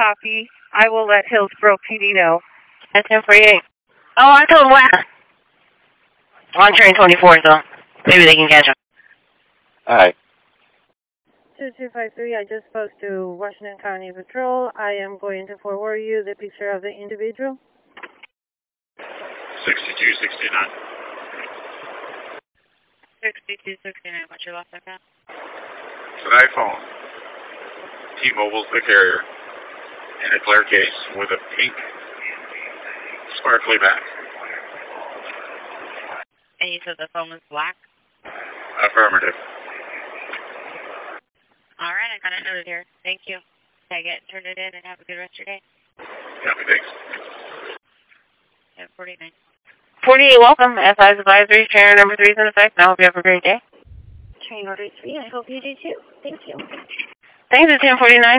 copy. I will let Hillsborough PD know. That's 1048. Oh, I told West. On train 24, so maybe they can catch him. Alright. 2253, I just spoke to Washington County Patrol. I am going to forward you the picture of the individual. 6269. 6269, what's your last name? It's an iPhone. T-Mobile's the carrier. In a clear case with a pink sparkly back. And you said the phone was black? Affirmative. Alright, I got it noted here. Thank you. Turn it in and have a good rest of your day. Copy, thanks. 1049. 48, welcome. SI's advisory, carrier number 3 is in effect. I hope you have a great day. Train order 3, I hope you do too. Thank you. Thanks, it's 1049.